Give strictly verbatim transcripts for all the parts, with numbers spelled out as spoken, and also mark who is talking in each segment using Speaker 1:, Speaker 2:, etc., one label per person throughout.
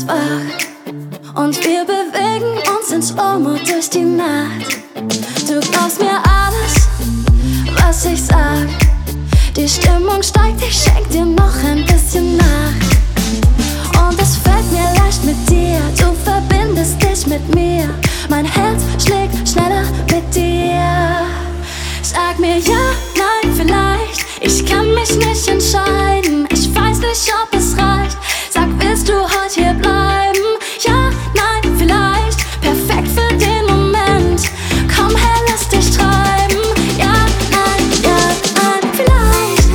Speaker 1: ist wach und wir bewegen uns in Slow-Mo durch die Nacht. Du glaubst mir alles, was ich sag. Die Stimmung steigt, ich schenk dir noch ein bisschen nach. Und es fällt mir leicht mit dir, du verbindest dich mit mir. Mein Herz schlägt schneller mit dir. Sag mir ja, nein, vielleicht. Ich kann mich nicht entscheiden, ich weiß nicht, ob es reicht. Sag, willst du heute hier bleiben? Ja, nein, vielleicht. Perfekt für den Moment. Komm her, lass dich treiben. Ja, nein, ja, nein, vielleicht.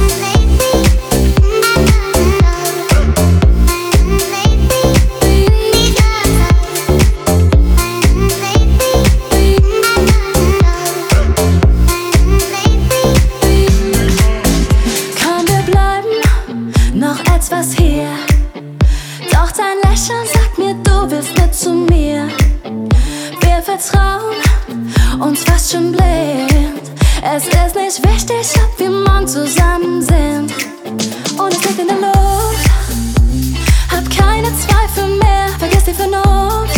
Speaker 1: Komm, wir bleiben noch etwas hier. Doch dein Lächeln sagt mir, du willst mit zu mir. Wir vertrauen uns fast schon blind. Es ist nicht wichtig, ob wir morgen zusammen sind. Und es liegt in der Luft. Hab keine Zweifel mehr, vergiss die Vernunft.